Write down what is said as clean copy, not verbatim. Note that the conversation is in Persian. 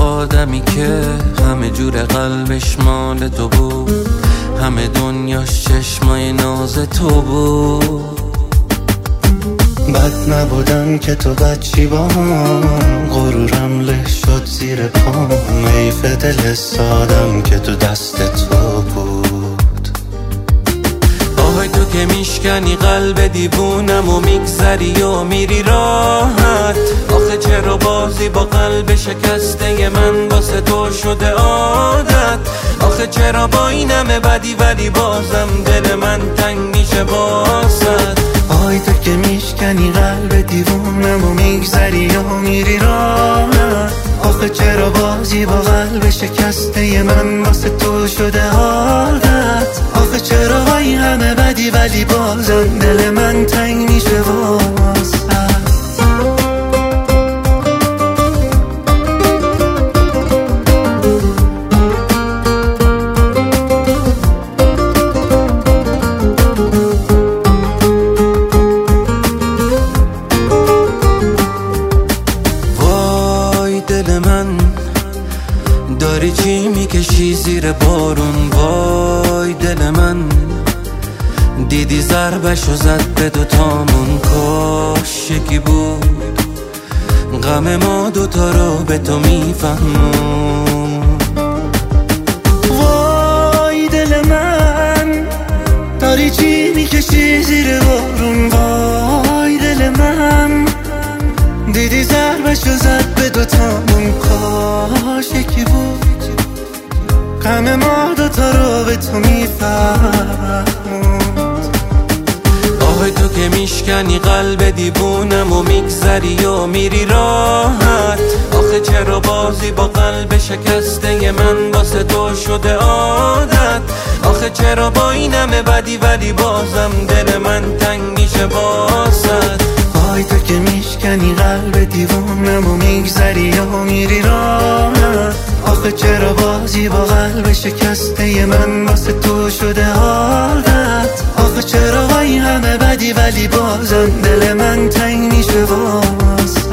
آدمی که همه جور قلبش مال تو بود، همه دنیاش چشمای ناز تو بود. بد نبودم که تو بچی بام، غرورم له شد زیر پام. حیف دل سادم که تو دست تو بود. آهای تو که میشکنی قلب دیوونم و میگذری و میری راحت. آخه چرا بازی با قلب شکسته من واسه تو شده عادت. آخه چرا با این همه بدی ولی بازم دل من تنگ میشه واسد. آهای تو که میشکنی قلب دیوونم و میگذری و میری راحت. آخه چرا بازی با قلب شکسته من واسه تو شده عادت. آخه چرا با این همه بدی ولی بازم دل من تنگ میشه واسد. داری چی میکشی زیر بارون؟ وای دل من، دیدی ضربشو زد به دوتامون. کاش یکی بود غم ما دوتا رو به تو میفهمون. وای دل من، داری چی میکشی زیر بارون؟ وای دل من، دیدی ضربشو زد به دوتامون. کاش یکی بود غم ما دوتا رو به تو میفهموند. آهای تو که میشکنی قلب دیوونم و میگذری و میری راحت. آخه چرا بازی با قلب شکسته من واسه تو شده عادت. آخه چرا با این همه بدی ولی بازم دل من تنگ میشه واسد. آهای تو که میشکنی قلب دیوونم و میگذری و میری راحت. آخه چرا بازی با قلب شکسته من واسه تو شده عادت. آخه چرا با این همه بدی ولی بازم دل من تنگ میشه واسه.